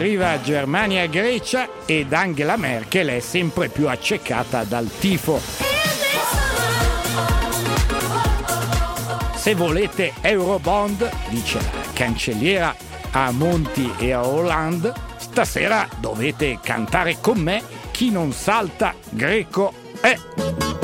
arriva Germania e Grecia ed Angela Merkel è sempre più accecata dal tifo. Se volete Eurobond, dice la cancelliera a Monti e a Hollande, stasera dovete cantare con me Chi non salta greco è.